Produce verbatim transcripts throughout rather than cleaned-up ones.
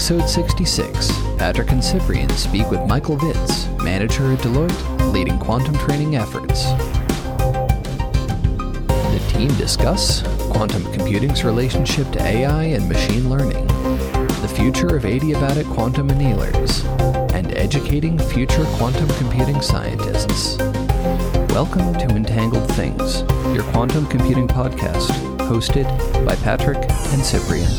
episode sixty-six, Patrick and Cyprian speak with Michael Vitz, manager at Deloitte, leading quantum training efforts. The team discuss quantum computing's relationship to A I and machine learning, the future of adiabatic quantum annealers, and educating future quantum computing scientists. Welcome to Entangled Things, your quantum computing podcast, hosted by Patrick and Cyprian.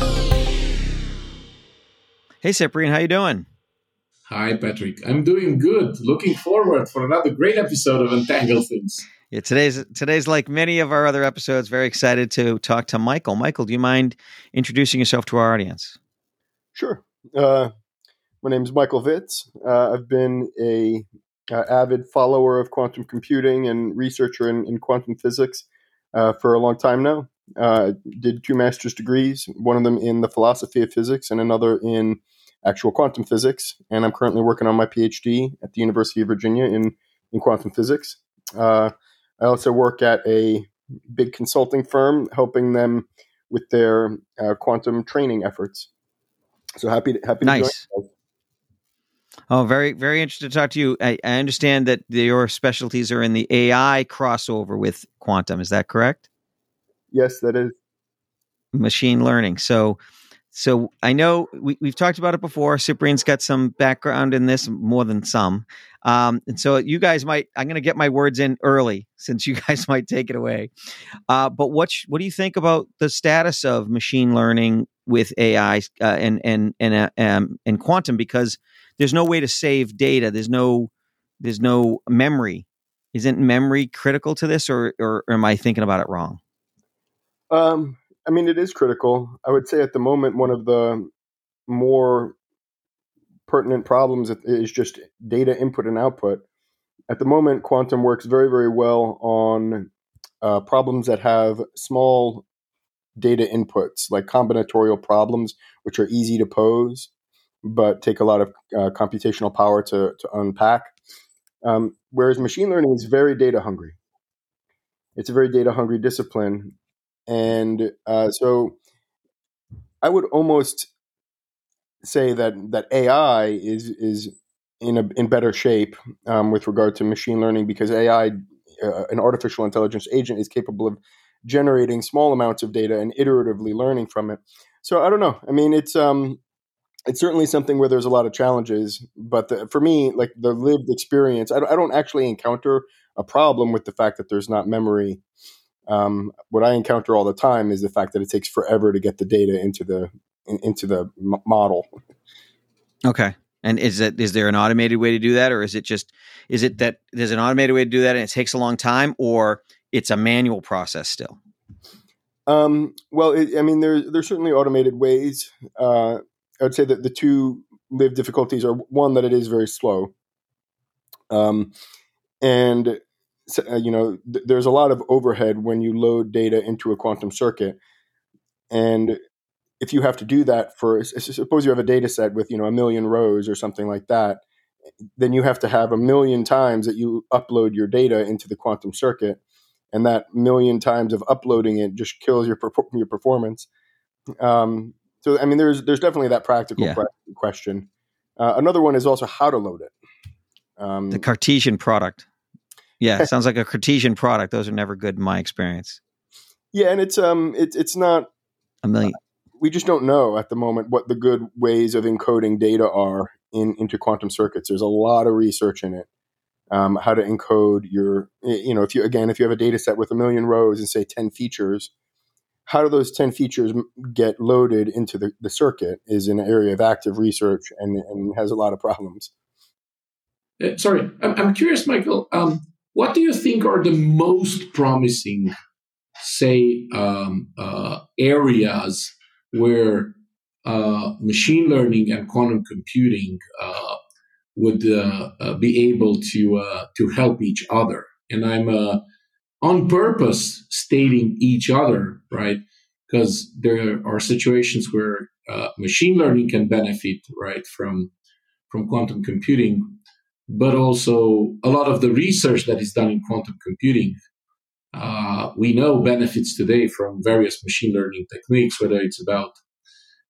Hey, Cyprian, how you doing? Hi, Patrick. I'm doing good. Looking forward for another great episode of Entangled Things. Yeah, today's today's like many of our other episodes. Very excited to talk to Michael. Michael, do you mind introducing yourself to our audience? Sure. Uh, my name is Michael Vitz. Uh, I've been a uh, avid follower of quantum computing and researcher in, in quantum physics uh, for a long time now. Uh, did two master's degrees, one of them in the philosophy of physics and another in actual quantum physics. And I'm currently working on my PhD at the University of Virginia in, in quantum physics. Uh, I also work at a big consulting firm helping them with their uh, quantum training efforts. So happy to, happy to nice. join. Oh, very, very interested to talk to you. I, I understand that your specialties are in the A I crossover with quantum. Is that correct? Yes, that is. Machine learning. So, so I know we, we've talked about it before. Cyprian's got some background in this, more than some. Um, and so you guys might, I'm going to get my words in early since you guys might take it away. Uh, but what, sh- what do you think about the status of machine learning with A I uh, and, and, and, uh, um, and quantum? Because there's no way to save data. There's no, there's no memory. Isn't memory critical to this, or, or, or am I thinking about it wrong? Um, I mean, it is critical. I would say at the moment, one of the more pertinent problems is just data input and output. At the moment, quantum works very, very well on uh, problems that have small data inputs, like combinatorial problems, which are easy to pose, but take a lot of uh, computational power to, to unpack. Um, whereas machine learning is very data hungry. It's a very data hungry discipline. And uh, so I would almost say that, that A I is is in a in better shape um, with regard to machine learning, because A I, uh, an artificial intelligence agent, is capable of generating small amounts of data and iteratively learning from it. So I don't know. I mean, it's um, it's certainly something where there's a lot of challenges. But the, for me, like the lived experience, I don't, I don't actually encounter a problem with the fact that there's not memory. Um, what I encounter all the time is the fact that it takes forever to get the data into the in, into the m- model. Okay. And is it is there an automated way to do that, or is it just is it that there's an automated way to do that and it takes a long time, or it's a manual process still? Um, well, it, I mean, there's there's certainly automated ways. Uh, I would say that the two live difficulties are, one, that it is very slow, um, and So, uh, you know, th- there's a lot of overhead when you load data into a quantum circuit. And if you have to do that for, s- suppose you have a data set with, you know, a million rows or something like that, then you have to have a million times that you upload your data into the quantum circuit. And that million times of uploading it just kills your, per- your performance. Um, so, I mean, there's, there's definitely that practical Yeah. que- question. Uh, another one is also how to load it. Um, The Cartesian product. Yeah, it sounds like a Cartesian product. Those are never good in my experience. Yeah, and it's um, it's it's not A million. We just don't know at the moment what the good ways of encoding data are in into quantum circuits. There's a lot of research in it. Um, how to encode your, you know, if you again, if you have a data set with a million rows and say ten features, how do those ten features get loaded into the, the circuit is an area of active research and, and has a lot of problems. Uh, sorry, I'm, I'm curious, Michael. Um, what do you think are the most promising, say, um, uh, areas where uh, machine learning and quantum computing uh, would uh, uh, be able to uh, to help each other? And I'm uh, on purpose stating each other, right? Because there are situations where uh, machine learning can benefit, right, from from quantum computing, but also a lot of the research that is done in quantum computing, uh, we know benefits today from various machine learning techniques, whether it's about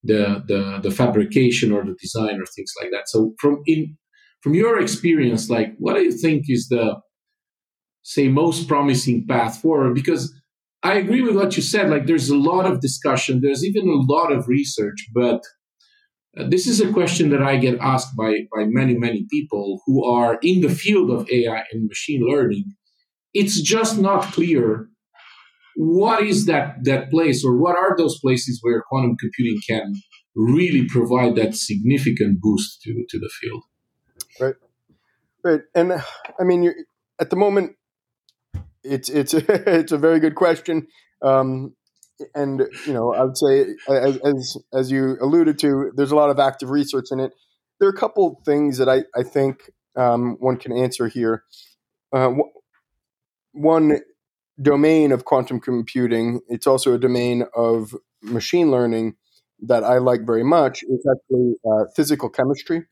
the the the fabrication or the design or things like that. So from in from your experience, like what do you think is the, say, most promising path forward? Because I agree with what you said. Like there's a lot of discussion, there's even a lot of research, but uh, this is a question that I get asked by by many many people who are in the field of A I and machine learning. It's just not clear what is that that place, or what are those places where quantum computing can really provide that significant boost to, to the field. Right, right, and I mean, you're, at the moment, it's it's it's a very good question, um, and you know, I would say, as, as as you alluded to, there's a lot of active research in it. There are a couple things that I I think um, one can answer here. Uh, one domain of quantum computing, it's also a domain of machine learning that I like very much, is actually uh, physical chemistry.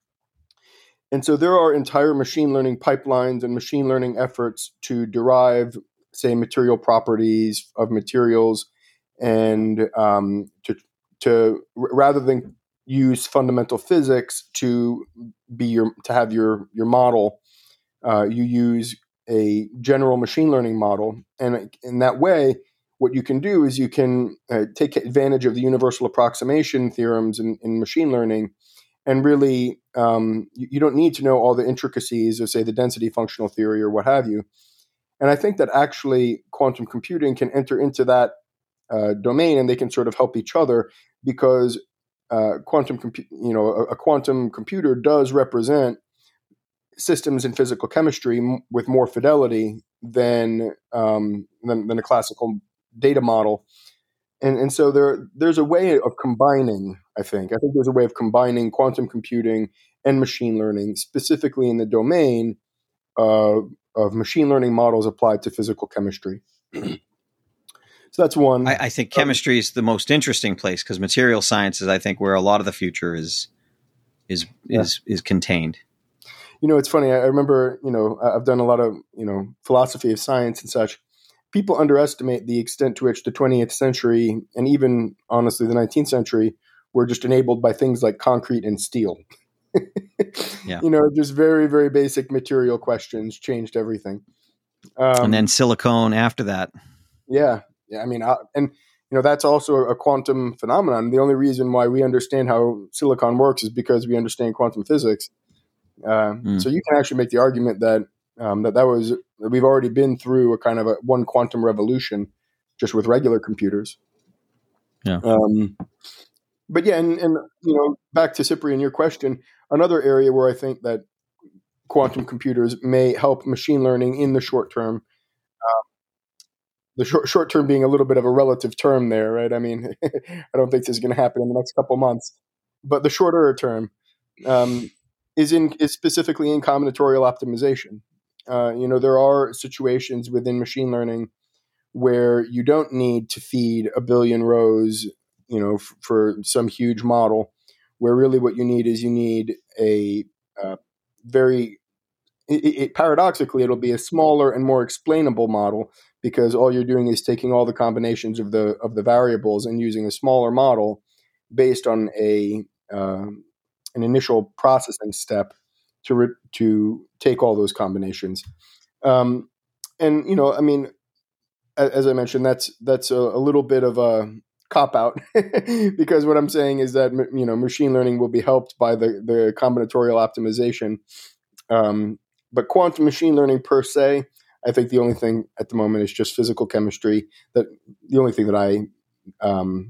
And so there are entire machine learning pipelines and machine learning efforts to derive, say, material properties of materials, and um, to to rather than use fundamental physics to be your to have your your model, uh, you use a general machine learning model. And in that way, what you can do is you can uh, take advantage of the universal approximation theorems in, in machine learning, and really um, you, you don't need to know all the intricacies of, say, the density functional theory or what have you. And I think that actually quantum computing can enter into that uh, domain, and they can sort of help each other, because uh, quantum, compu- you know, a, a quantum computer does represent systems in physical chemistry m- with more fidelity than, um, than than a classical data model, and and so there there's a way of combining. I think I think there's a way of combining quantum computing and machine learning, specifically in the domain of of machine learning models applied to physical chemistry. So that's one. I, I think chemistry is the most interesting place, because material science is, I think, where a lot of the future is is Yeah. is is contained. You know, it's funny. I remember, you know, I've done a lot of, you know, philosophy of science and such. People underestimate the extent to which the twentieth century, and even honestly the nineteenth century, were just enabled by things like concrete and steel. Yeah. You know, just very, very basic material questions changed everything. Um, And then silicone after that. Yeah, yeah. I mean, I, and you know, that's also a quantum phenomenon. The only reason why we understand how silicon works is because we understand quantum physics. Uh, Mm. So you can actually make the argument that um, that that was that we've already been through a kind of a one quantum revolution just with regular computers. Yeah. Um, but yeah, and, and you know, back to Cyprian, your question, another area where I think that quantum computers may help machine learning in the short term. Uh, the short short term being a little bit of a relative term there, right? I mean, I don't think this is going to happen in the next couple months, but the shorter term um, is in is specifically in combinatorial optimization. Uh, you know, there are situations within machine learning where you don't need to feed a billion rows, you know, f- for some huge model, where really what you need is you need a uh, very it, it, paradoxically, it'll be a smaller and more explainable model, because all you're doing is taking all the combinations of the of the variables and using a smaller model based on a uh, an initial processing step to re- to take all those combinations. Um, and you know, I mean, as, as I mentioned, that's that's a, a little bit of a cop out because what I'm saying is that, you know, machine learning will be helped by the the combinatorial optimization. Um, But quantum machine learning per se, I think the only thing at the moment is just physical chemistry. That the only thing that I um,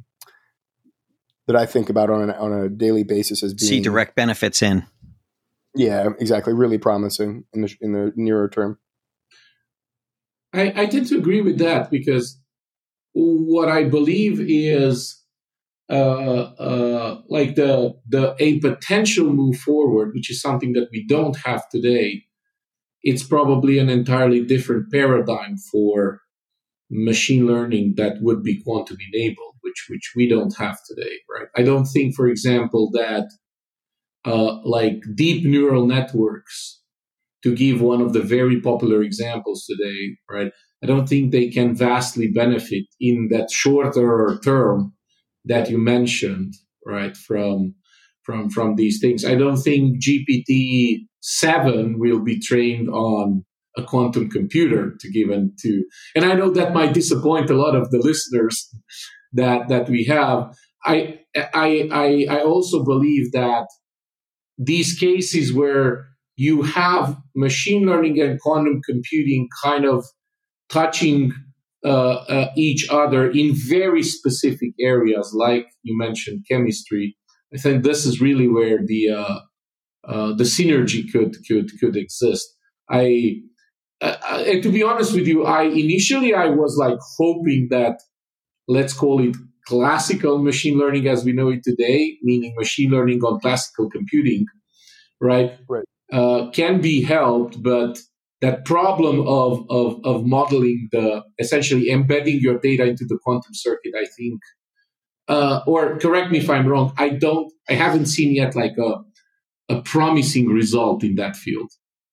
that I think about on a, on a daily basis as being See direct benefits in. Yeah, exactly. Really promising in the in the nearer term. I, I tend to agree with that, because what I believe is uh, uh, like the the a potential move forward, which is something that we don't have today. It's probably an entirely different paradigm for machine learning that would be quantum enabled, which which we don't have today, right? I don't think, for example, that uh, like deep neural networks, to give one of the very popular examples today, right? I don't think they can vastly benefit in that shorter term that you mentioned, right, from from from these things. I don't think G P T seven will be trained on a quantum computer to give an to. And I know that might disappoint a lot of the listeners that that we have. I I I, I also believe that these cases where you have machine learning and quantum computing kind of touching uh, uh, each other in very specific areas, like you mentioned, chemistry. I think this is really where the uh, uh, the synergy could could could exist. I uh, and to be honest with you, I initially I was like hoping that, let's call it classical machine learning as we know it today, meaning machine learning on classical computing, right? Right. Uh, can be helped, but that problem of, of of modeling the essentially embedding your data into the quantum circuit, I think, uh, or correct me if I'm wrong, I don't, I haven't seen yet like a a promising result in that field.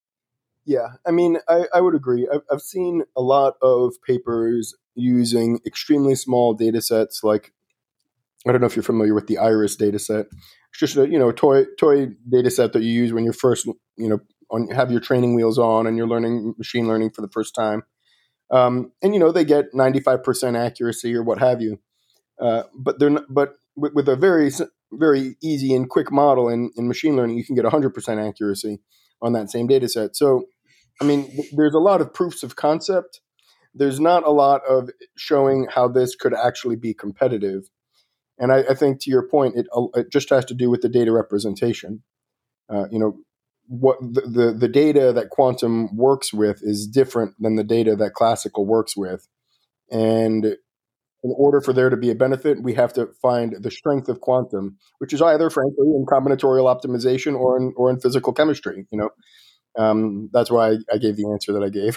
Yeah, I mean, I, I would agree. I've, I've seen a lot of papers using extremely small data sets. Like, I don't know if you're familiar with the IRIS data set. It's just a, you know, toy toy data set that you use when you're first, you know, on, have your training wheels on and you're learning machine learning for the first time. Um, and, you know, they get ninety-five percent accuracy or what have you. Uh, but they're not, but with, with a very, very easy and quick model in, in machine learning, you can get one hundred percent accuracy on that same data set. So, I mean, there's a lot of proofs of concept. There's not a lot of showing how this could actually be competitive. And I, I think to your point, it, it just has to do with the data representation. Uh, you know, what the, the, the data that quantum works with is different than the data that classical works with. And in order for there to be a benefit, we have to find the strength of quantum, which is either, frankly, in combinatorial optimization or in or in physical chemistry. You know, um, that's why I, I gave the answer that I gave.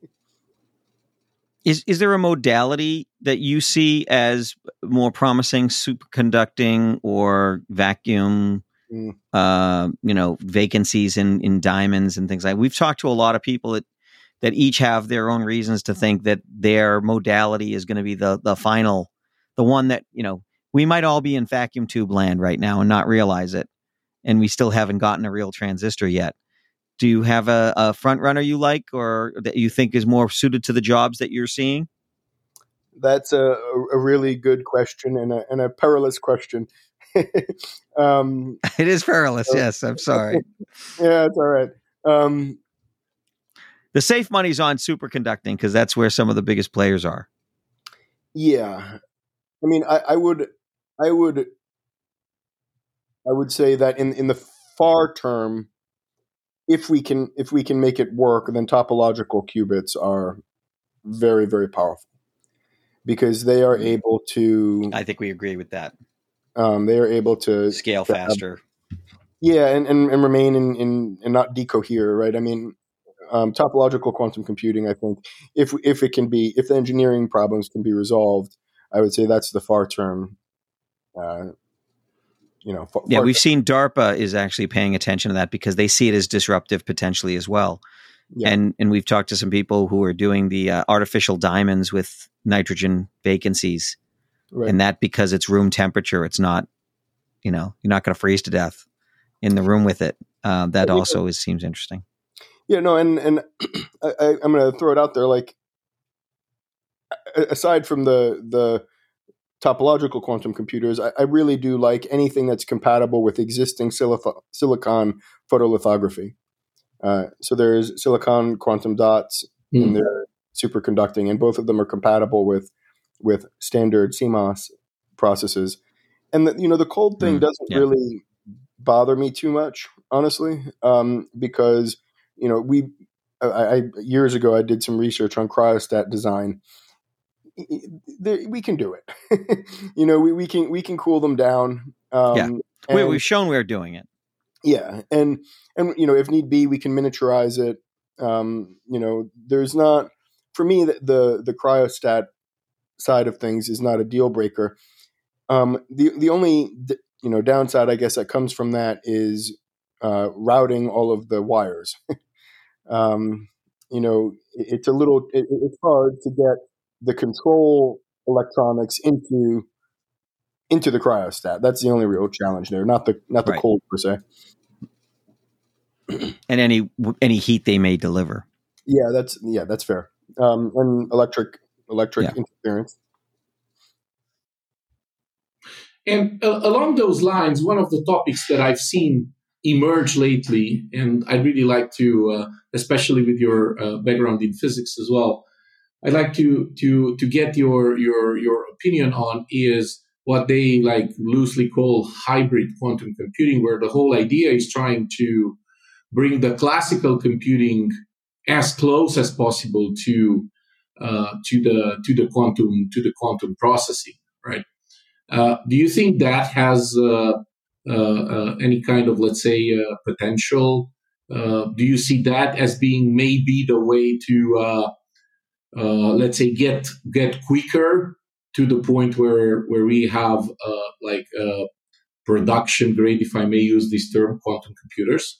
Is is there a modality that you see as more promising, superconducting or vacuum? Mm. Uh, you know, vacancies in in diamonds and things like. We've talked to a lot of people that that each have their own reasons to think that their modality is going to be the the final, the one that, you know, we might all be in vacuum tube land right now and not realize it, and we still haven't gotten a real transistor yet. Do you have a, a front runner you like, or that you think is more suited to the jobs that you're seeing? That's a, a really good question and a, and a perilous question. um, it is perilous. So, yes, I'm sorry. Yeah, it's all right. Um, the safe money's on superconducting because that's where some of the biggest players are. Yeah, I mean, I, I would, I would, I would say that in in the far term, if we can if we can make it work, then topological qubits are very, very powerful because they are able to. I think we agree with that. Um, they are able to scale to faster. Have, yeah, and, and, and remain in, in and not decohere, right? I mean, um, topological quantum computing, I think, if if it can be, if the engineering problems can be resolved, I would say that's the far term. Uh, you know, far, yeah, far we've term. seen DARPA is actually paying attention to that because they see it as disruptive potentially as well. Yeah. And and we've talked to some people who are doing the uh, artificial diamonds with nitrogen vacancies. Right. And that because it's room temperature, it's not, you know, you're not going to freeze to death in the room with it. Uh, that yeah, also is, seems interesting. Yeah, no, and and I, I, I'm going to throw it out there. Like, aside from the the topological quantum computers, I, I really do like anything that's compatible with existing silica, silicon photolithography. Uh, so there's silicon quantum dots, mm. and they're superconducting, and both of them are compatible with. with standard C M O S processes. And, the, you know, the cold thing mm, doesn't yeah. really bother me too much, honestly, um, because, you know, we, I, I, years ago, I did some research on cryostat design. We can do it. you know, we, we can, we can cool them down. Um, yeah. We, and, we've shown we're doing it. Yeah. And, and, you know, if need be, we can miniaturize it. Um, you know, there's not, for me, the, the, the cryostat side of things is not a deal breaker. Um, the the only you know downside, I guess, that comes from that is uh, routing all of the wires. um, you know, it, it's a little it, it's hard to get the control electronics into into the cryostat. That's the only real challenge there, not the not the Right. cold per se. And any any heat they may deliver. Yeah, that's yeah, that's fair. Um, and electric electric Yeah. interference. And uh, along those lines, one of the topics that I've seen emerge lately, and I'd really like to, uh, especially with your uh, background in physics as well, I'd like to to to get your your your opinion on is what they like loosely call hybrid quantum computing, where the whole idea is trying to bring the classical computing as close as possible to uh, to the to the quantum to the quantum processing, right? Uh, do you think that has uh, uh, uh, any kind of, let's say, uh, potential? Uh, do you see that as being maybe the way to, uh, uh, let's say, get get quicker to the point where where we have uh, like uh, production grade, if I may use this term, quantum computers?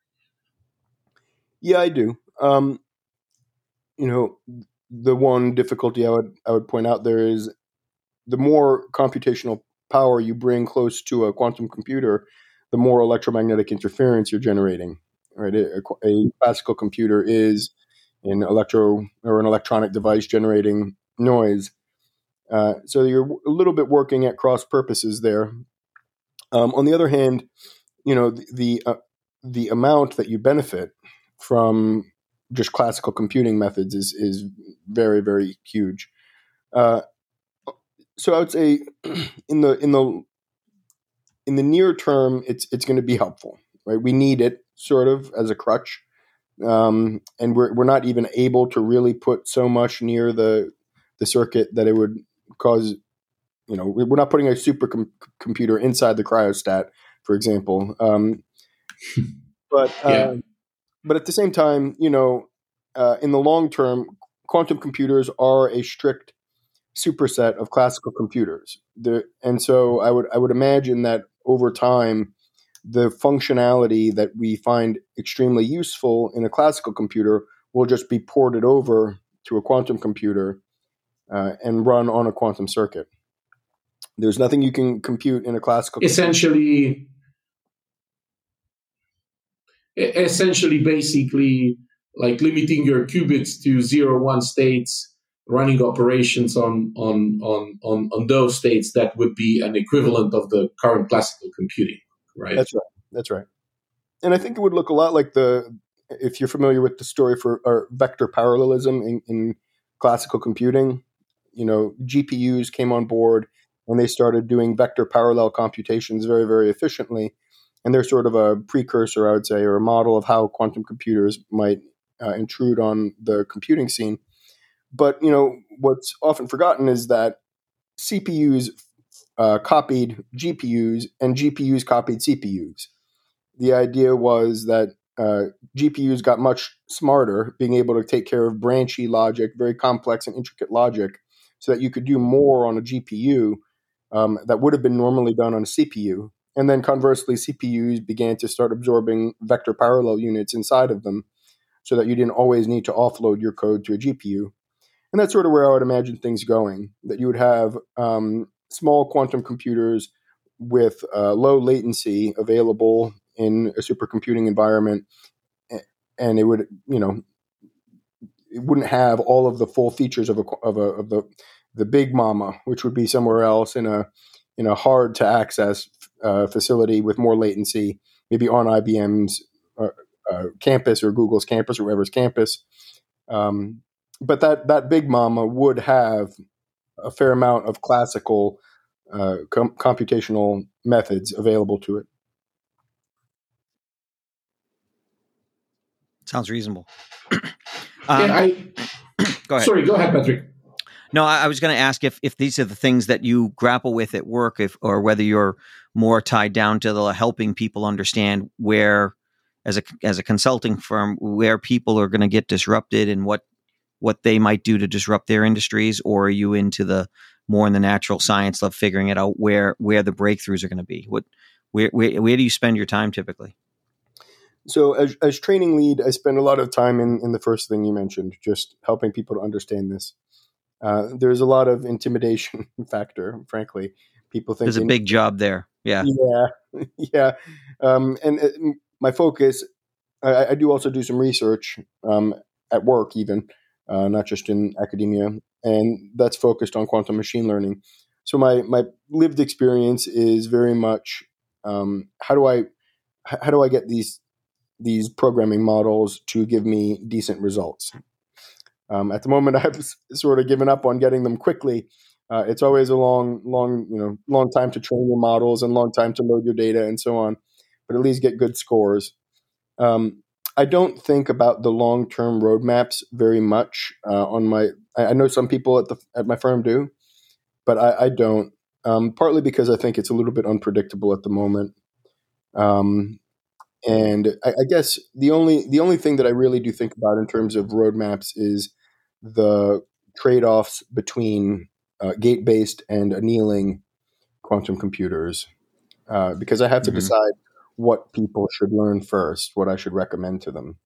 Yeah, I do. Um, you know, the one difficulty I would I would point out there is the more computational power you bring close to a quantum computer, the more electromagnetic interference you're generating. Right, a, a classical computer is an electro or an electronic device generating noise. Uh, so you're a little bit working at cross purposes there. Um, on the other hand, you know the the, uh, the amount that you benefit from just classical computing methods is is very very huge. Uh, so I would say in the in the in the near term, it's it's going to be helpful, right? We need it sort of as a crutch, um, and we're we're not even able to really put so much near the the circuit that it would cause. You know, we're not putting a supercomputer inside the cryostat, for example. Um, but uh, Yeah. but at the same time, you know, uh, in the long term, quantum computers are a strict superset of classical computers. The, and so I would I would imagine that over time, the functionality that we find extremely useful in a classical computer will just be ported over to a quantum computer uh, and run on a quantum circuit. There's nothing you can compute in a classical Essentially, essentially, basically, like limiting your qubits to zero one states, running operations on on on on on those states that would be an equivalent of the current classical computing, right? That's right. That's right. And I think it would look a lot like the, if you're familiar with the story for or vector parallelism in, in classical computing, you know, G P Us came on board and they started doing vector parallel computations very, very efficiently. And they're sort of a precursor, I would say, or a model of how quantum computers might uh, intrude on the computing scene. But, you know, what's often forgotten is that C P Us uh, copied G P Us and G P Us copied C P Us. The idea was that uh, G P Us got much smarter, being able to take care of branchy logic, very complex and intricate logic, so that you could do more on a G P U um, that would have been normally done on a C P U. And then conversely, C P Us began to start absorbing vector parallel units inside of them so that you didn't always need to offload your code to a G P U. And that's sort of where I would imagine things going, that you would have um, small quantum computers with uh, low latency available in a supercomputing environment, and it would, you know, it wouldn't have all of the full features of a of a of the the big mama, which would be somewhere else in a in a hard to access uh, facility with more latency, maybe on I B M's uh, uh, campus or Google's campus or whoever's campus. Um, but that that big mama would have a fair amount of classical uh, com- computational methods available to it. Sounds reasonable. Yeah, um, I, go ahead. sorry, go ahead, Patrick. No, I, I was going to ask if, if these are the things that you grapple with at work, if or whether you're more tied down to the helping people understand where, as a as a consulting firm, where people are going to get disrupted and what what they might do to disrupt their industries, or are you into the more in the natural science of figuring it out where where the breakthroughs are going to be? What where, where where do you spend your time typically? So as, as training lead, I spend a lot of time in, in the first thing you mentioned, just helping people to understand this. Uh, there's a lot of intimidation factor, frankly, People think there's a big job there. Yeah. Yeah. Yeah. Um, and uh, my focus, I, I do also do some research um, at work, even uh, not just in academia, and that's focused on quantum machine learning. So my my lived experience is very much um, how do I how do I get these these programming models to give me decent results? Um, at the moment, I've sort of given up on getting them quickly. Uh, it's always a long, long, you know, long time to train your models and long time to load your data and so on, but at least get good scores. Um, I don't think about the long-term roadmaps very much uh, on my. I, I know some people at the at my firm do, but I, I don't. Um, partly because I think it's a little bit unpredictable at the moment, um, and I, I guess the only the only thing that I really do think about in terms of roadmaps is the trade-offs between uh, gate-based and annealing quantum computers, uh, because I have to Mhm. decide what people should learn first, what I should recommend to them.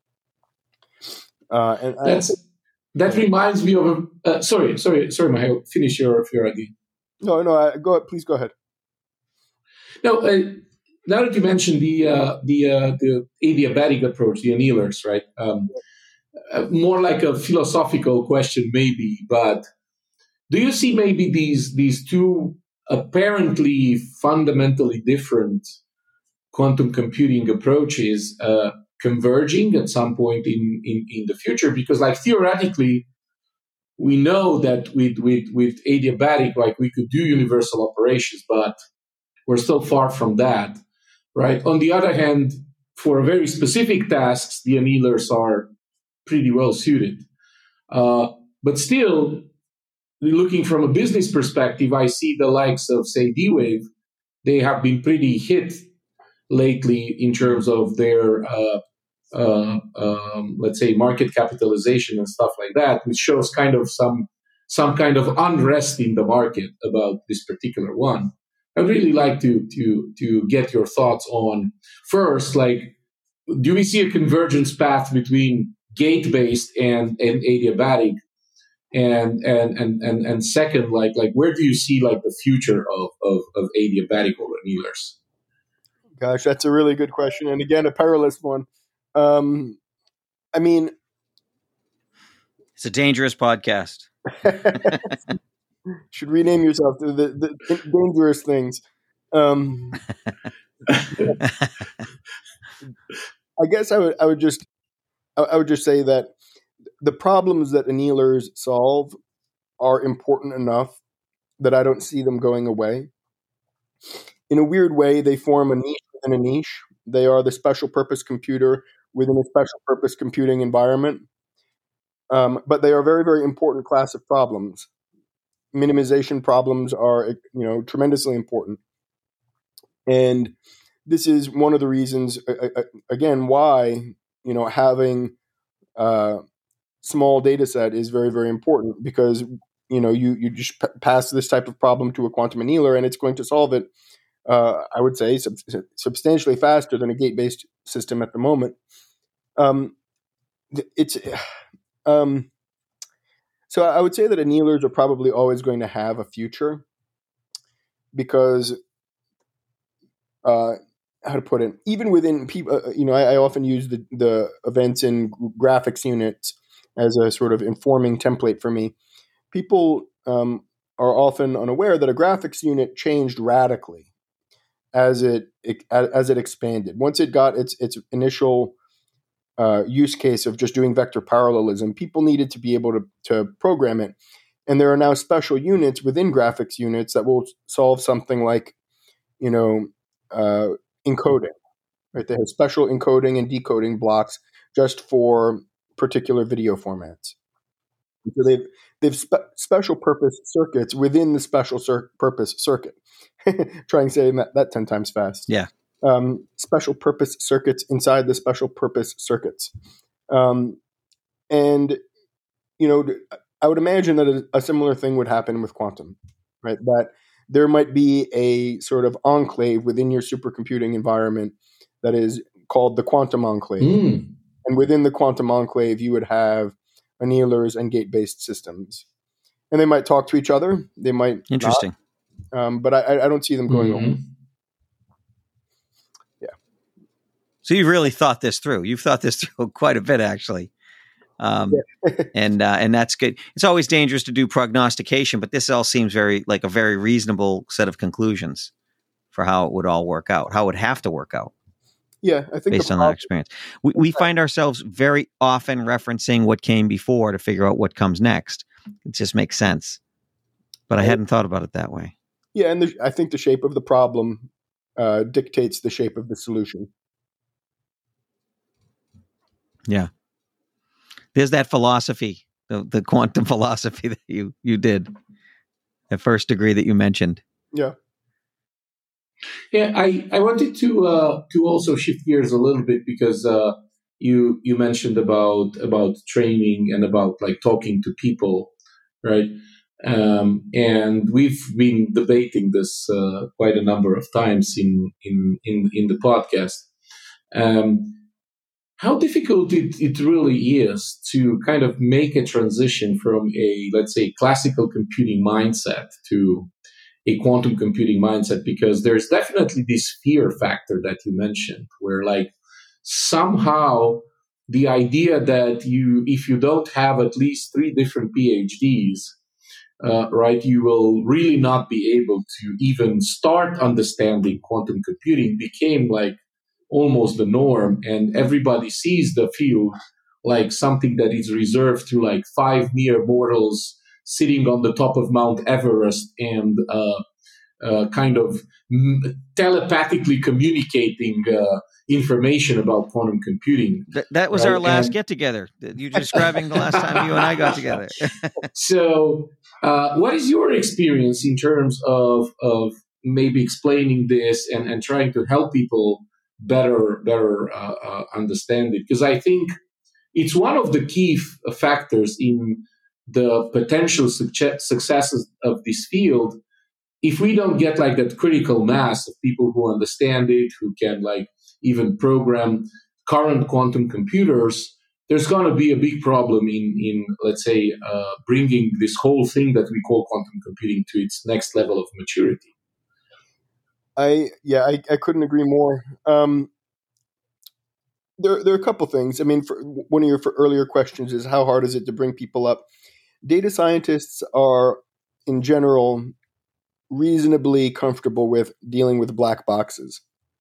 Uh, and I, That's that reminds me of a. Uh, sorry, sorry, sorry, Michael. Finish your your idea. no, no, I, go. Please go ahead. No, uh, now that you mentioned the uh, the uh, the adiabatic approach, the annealers, right? Um, uh, more like a philosophical question, maybe. But do you see maybe these these two apparently fundamentally different quantum computing approaches uh, converging at some point in, in in the future? Because, like, theoretically, we know that with with with adiabatic, like, we could do universal operations, but we're still far from that, right? On the other hand, for very specific tasks, the annealers are pretty well suited. Uh, but still, looking from a business perspective, I see the likes of, say, D-Wave. They have been pretty hit lately in terms of their, uh, uh, um, let's say, market capitalization and stuff like that, which shows kind of some some kind of unrest in the market about this particular one. I'd really like to to to get your thoughts on, first, like, do we see a convergence path between gate-based and, and adiabatic? And, and and and and second, like like where do you see, like, the future of of, of adiabatic or annealers? Gosh, that's a really good question, and again, a perilous one. Um, I mean, It's a dangerous podcast. should rename yourself to the, the dangerous things. Um, I guess I would I would just I would just say that the problems that annealers solve are important enough that I don't see them going away. In a weird way, they form a niche within a niche. They are the special purpose computer within a special purpose computing environment. Um, but they are a very, very important class of problems. Minimization problems are, you know, tremendously important. And this is one of the reasons, again, why, you know, having a small data set is very, very important, because, you know, you, you just p- pass this type of problem to a quantum annealer and it's going to solve it, uh, I would say, sub- substantially faster than a gate-based system at the moment. Um, it's um, so I would say that annealers are probably always going to have a future, because uh, how to put it, even within people, uh, you know, I, I often use the, the events in graphics units as a sort of informing template for me. People um, are often unaware that a graphics unit changed radically as it, it as it expanded. Once it got its its initial uh, use case of just doing vector parallelism, people needed to be able to to program it, and there are now special units within graphics units that will solve something like, you know, uh, encoding. Right, they have special encoding and decoding blocks just for particular video formats. So they've they've spe- special purpose circuits within the special cir- purpose circuit. Trying saying that, that ten times fast. Yeah. Um, special purpose circuits inside the special purpose circuits. Um, and, you know, I would imagine that a, a similar thing would happen with quantum, right? That there might be a sort of enclave within your supercomputing environment that is called the quantum enclave. Mm. And within the quantum enclave, you would have annealers and gate-based systems. And they might talk to each other. They might Interesting. not. Um, but I, I don't see them going Mhm. away. So you've really thought this through. You've thought this through quite a bit, actually. Um, and uh, and that's good. It's always dangerous to do prognostication, but this all seems very like a very reasonable set of conclusions for how it would all work out, how it would have to work out. Yeah, I think based the on problem- that experience. We, we find ourselves very often referencing what came before to figure out what comes next. It just makes sense. But I hadn't thought about it that way. Yeah, and the, I think the shape of the problem uh, dictates the shape of the solution. Yeah. There's that philosophy, the, the quantum philosophy that you, you did at first degree that you mentioned. Yeah. Yeah, I, I wanted to uh, to also shift gears a little bit because uh, you you mentioned about about training and about like talking to people, right? Um, and we've been debating this uh, quite a number of times in in in, in the podcast. Um, how difficult it, it really is to kind of make a transition from a, let's say, classical computing mindset to a quantum computing mindset, because there's definitely this fear factor that you mentioned, where like somehow the idea that you, if you don't have at least three different PhDs, uh, right, you will really not be able to even start understanding quantum computing became like almost the norm, and everybody sees the field like something that is reserved to like five mere mortals sitting on the top of Mount Everest and uh, uh, kind of telepathically communicating uh, information about quantum computing. Th- that was right? our last And get together. You're describing the last time you and I got together. so, uh, what is your experience in terms of of maybe explaining this and, and trying to help people better better uh, uh, understand it? Because I think it's one of the key f- factors in the potential succe- successes of this field. If we don't get like that critical mass of people who understand it, who can like even program current quantum computers, there's going to be a big problem in, in let's say, uh, bringing this whole thing that we call quantum computing to its next level of maturity. I yeah, I, I couldn't agree more. Um, there there are a couple things. I mean, for, one of your for earlier questions is how hard is it to bring people up? Data scientists are, in general, reasonably comfortable with dealing with black boxes.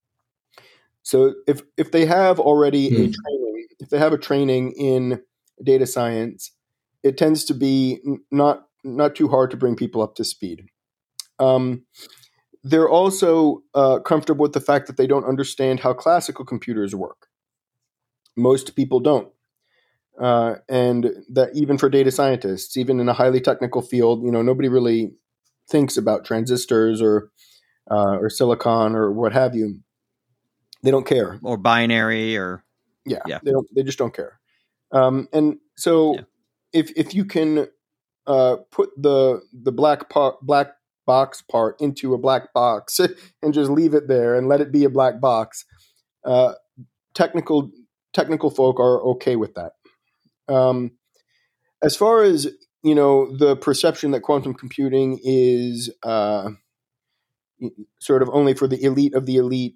So if if they have already Hmm. a training, if they have a training in data science, it tends to be n- not not too hard to bring people up to speed. Um, they're also uh, comfortable with the fact that they don't understand how classical computers work. Most people don't. Uh, and that even for data scientists, even in a highly technical field, you know, nobody really thinks about transistors or uh, or silicon or what have you. They don't care. Or binary or Yeah, Yeah. they don't. They just don't care. Um, and so, Yeah. if if you can uh, put the the black po- black box part into a black box and just leave it there and let it be a black box, uh, technical technical folk are okay with that. Um, as far as you know, the perception that quantum computing is uh, sort of only for the elite of the elite.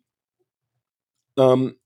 Um,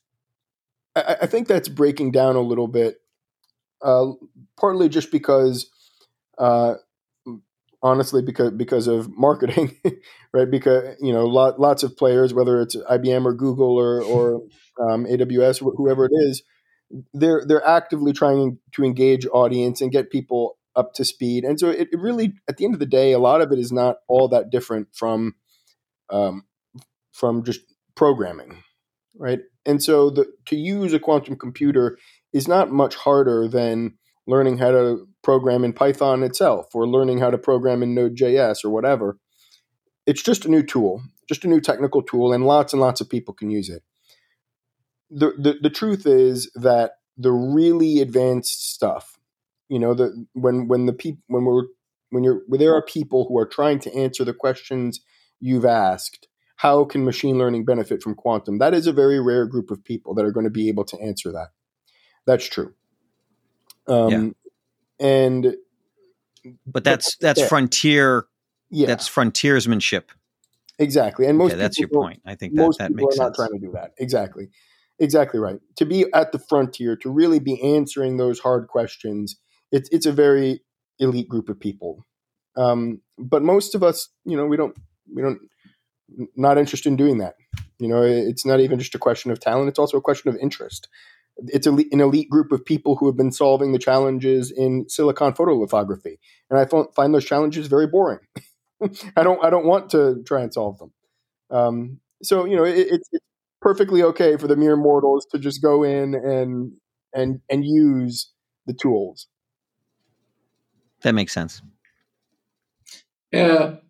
I, I think that's breaking down a little bit, uh, partly just because, uh, honestly, because because of marketing, right? Because you know, lot, lots of players, whether it's I B M or Google or or um, A W S, wh- whoever it is, they're they're actively trying to engage audience and get people up to speed. And so, it, it really, at the end of the day, a lot of it is not all that different from um, from just programming, right? And so the, to use a quantum computer is not much harder than learning how to program in Python itself or learning how to program in Node.js or whatever. It's just a new tool, just a new technical tool, and lots and lots of people can use it. The the, the truth is that the really advanced stuff, you know, the when when the peop, when we're when you're when there are people who are trying to answer the questions you've asked, how can machine learning benefit from quantum? That is a very rare group of people that are going to be able to answer that. That's true. Um, Yeah. And but that's but, that's yeah. frontier Yeah, that's frontiersmanship. Exactly. And most okay, that's your people point. I think that, most that people makes are not sense. trying to do that. Exactly. Exactly right. To be at the frontier, to really be answering those hard questions, it's it's a very elite group of people. Um, but most of us, you know, we don't we don't not interested in doing that. You know, it's not even just a question of talent; it's also a question of interest. It's a, an elite group of people who have been solving the challenges in silicon photolithography, and I find find those challenges very boring. I don't I don't want to try and solve them. Um, so you know, it, it's, it's perfectly okay for the mere mortals to just go in and and and use the tools. That makes sense. Uh,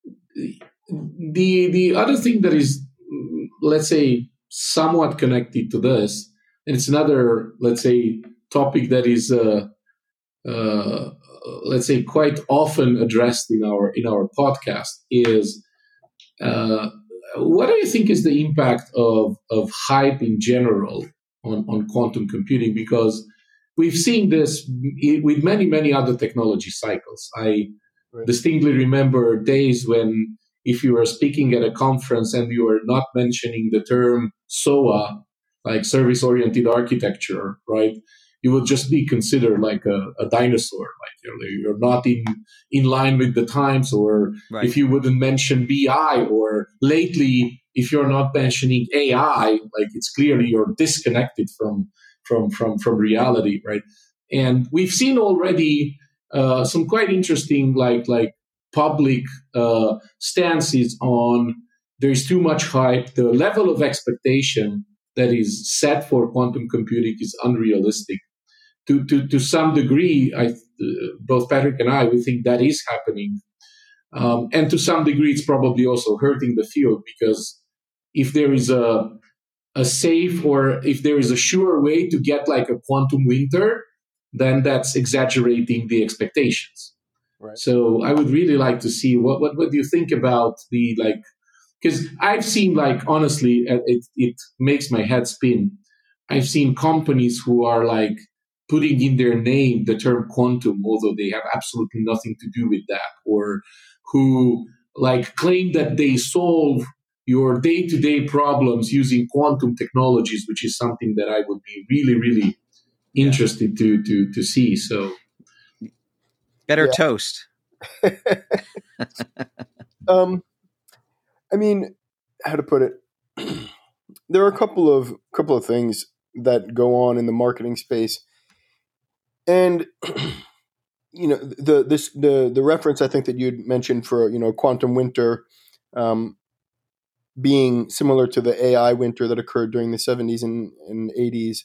the the other thing that is, let's say, somewhat connected to this, and it's another, let's say, topic that is, uh, uh, let's say, quite often addressed in our in our podcast is. Uh, what do you think is the impact of, of hype in general on, on quantum computing? Because we've seen this with many, many other technology cycles. I right. distinctly remember days when if you were speaking at a conference and you were not mentioning the term S O A, like service-oriented architecture, right? You would just be considered like a, a dinosaur, like you're, you're not in, in line with the times, or right. if you wouldn't mention B I, or lately, if you're not mentioning A I, like it's clearly you're disconnected from from from from reality, right? And we've seen already uh, some quite interesting, like like public uh, stances on there's too much hype, the level of expectation that is set for quantum computing is unrealistic. To, to, to some degree, I, uh, both Patrick and I, we think that is happening. Um, and to some degree, it's probably also hurting the field, because if there is a, a safe, or if there is a sure way to get like a quantum winter, then that's exaggerating the expectations. Right. So I would really like to see what, what, what do you think about the, like, because I've seen, like, honestly, it, it makes my head spin. I've seen companies who are like, putting in their name the term quantum, although they have absolutely nothing to do with that, or who like claim that they solve your day-to-day problems using quantum technologies, which is something that I would be really, really interested to to to see. So, better yeah. toast. um, I mean, how to put it? There are a couple of couple of things that go on in the marketing space. And you know, the this the the reference I think that you'd mentioned for, you know, quantum winter um, being similar to the A I winter that occurred during the seventies and, and eighties.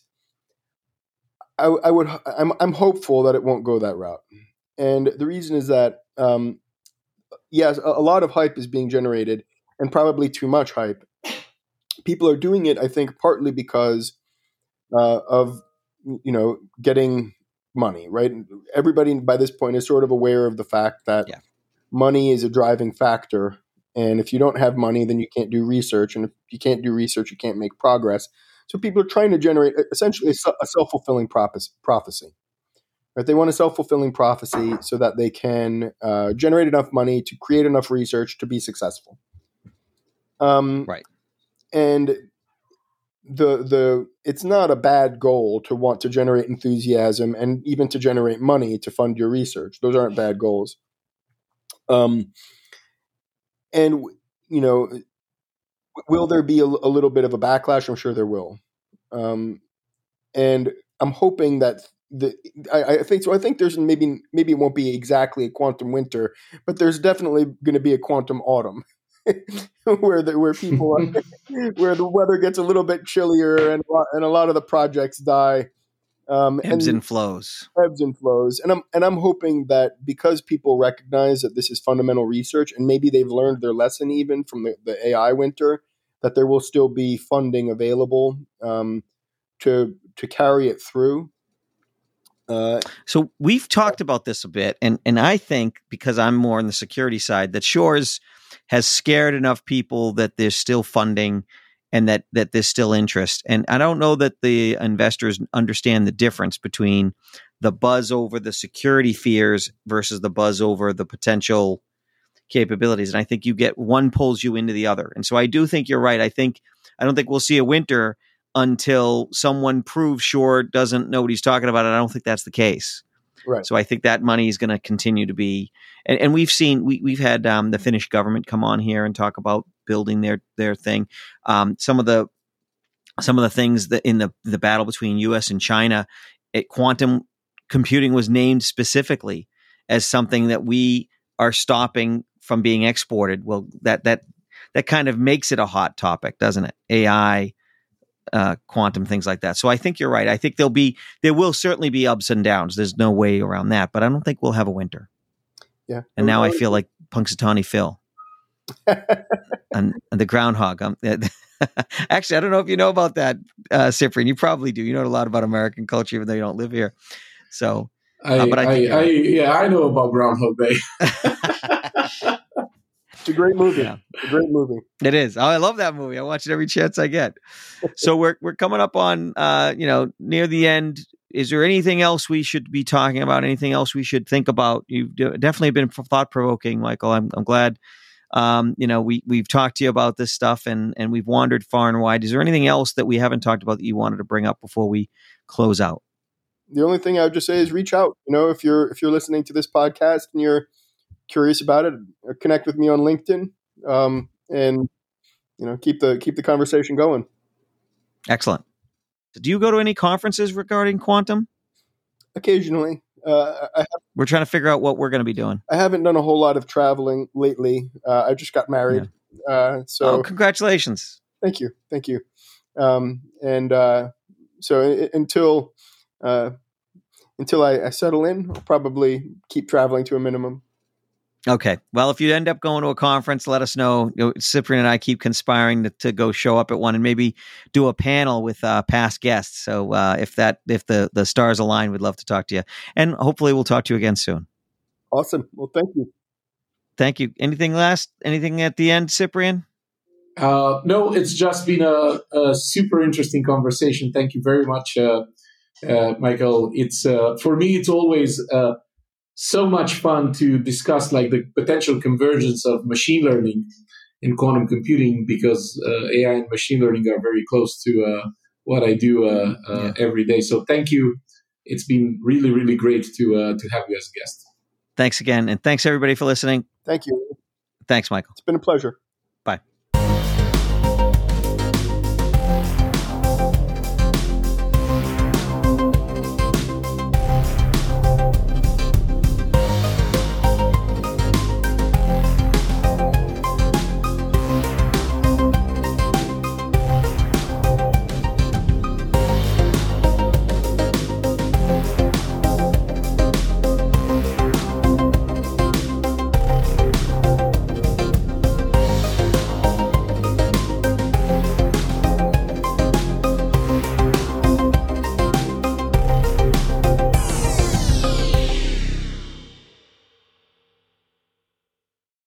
I, I would I'm I'm hopeful that it won't go that route, and the reason is that um, yes, a, a lot of hype is being generated, and probably too much hype. People are doing it, I think, partly because uh, of you know getting money, right? Everybody by this point is sort of aware of the fact that yeah. money is a driving factor. And if you don't have money, then you can't do research. And if you can't do research, you can't make progress. So people are trying to generate essentially a self-fulfilling prophecy. Right? They want a self-fulfilling prophecy so that they can uh, generate enough money to create enough research to be successful. Um, right. And the the it's not a bad goal to want to generate enthusiasm and even to generate money to fund your research. Those aren't bad goals. Um, and you know, will there be a, a little bit of a backlash? I'm sure there will. Um, and I'm hoping that the I, I think so. I think there's maybe maybe it won't be exactly a quantum winter, but there's definitely going to be a quantum autumn. where the, where people are, where the weather gets a little bit chillier and and a lot of the projects die. Um, ebbs and, and flows. Ebbs and flows, and I'm and I'm hoping that because people recognize that this is fundamental research, and maybe they've learned their lesson even from the, the A I winter, that there will still be funding available um, to to carry it through. Uh, so we've talked about this a bit, and and I think because I'm more on the security side, that Shores has scared enough people that there's still funding and that, that there's still interest. And I don't know that the investors understand the difference between the buzz over the security fears versus the buzz over the potential, capabilities. And I think you get one pulls you into the other. And so I do think you're right. I think, I don't think we'll see a winter until someone proves Shor doesn't know what he's talking about. And I don't think that's the case. Right. So I think that money is going to continue to be, and, and we've seen, we, we've had um, the Finnish government come on here and talk about building their, their thing. Um, some of the, some of the things that in the, the battle between U S and China, it, quantum computing was named specifically as something that we are stopping from being exported. Well, that, that, that kind of makes it a hot topic, doesn't it? A I, uh, quantum, things like that. So I think you're right. I think there'll be, there will certainly be ups and downs. There's no way around that, but I don't think we'll have a winter. Yeah. And now I feel like Punxsutawney Phil and, and the groundhog. Um, actually, I don't know if you know about that, uh, Cyprian. You probably do. You know a lot about American culture, even though you don't live here. So, I, uh, but I, I, think I yeah, I know about Groundhog Day. It's a great movie. Yeah. It's a great movie. It is. Oh, I love that movie. I watch it every chance I get. So we're we're coming up on uh, you know, near the end. Is there anything else we should be talking about? Anything else we should think about? You've definitely been thought provoking, Michael. I'm I'm glad. Um, you know, we we've talked to you about this stuff and and we've wandered far and wide. Is there anything else that we haven't talked about that you wanted to bring up before we close out? The only thing I would just say is reach out. You know, if you're if you're listening to this podcast and you're curious about it, connect with me on LinkedIn, um, and you know, keep the keep the conversation going. Excellent. Do you go to any conferences regarding quantum? Occasionally, uh, I have, we're trying to figure out what we're going to be doing. I haven't done a whole lot of traveling lately. Uh, I just got married, yeah. uh, so oh, congratulations! Thank you, thank you. Um, and uh, so I- until uh, until I, I settle in, I'll probably keep traveling to a minimum. Okay. Well, if you end up going to a conference, let us know. You know, Cyprian and I keep conspiring to, to go show up at one and maybe do a panel with uh, past guests. So uh, if that if the, the stars align, we'd love to talk to you. And hopefully we'll talk to you again soon. Awesome. Well, thank you. Thank you. Anything last? Anything at the end, Cyprian? Uh, no, it's just been a, a super interesting conversation. Thank you very much, uh, uh, Michael. It's uh, for me, it's always uh, so much fun to discuss like the potential convergence of machine learning and quantum computing because uh, A I and machine learning are very close to uh, what I do uh, uh, yeah. every day. So thank you. It's been really, really great to uh, to have you as a guest. Thanks again, and thanks everybody for listening. Thank you. Thanks, Michael. It's been a pleasure.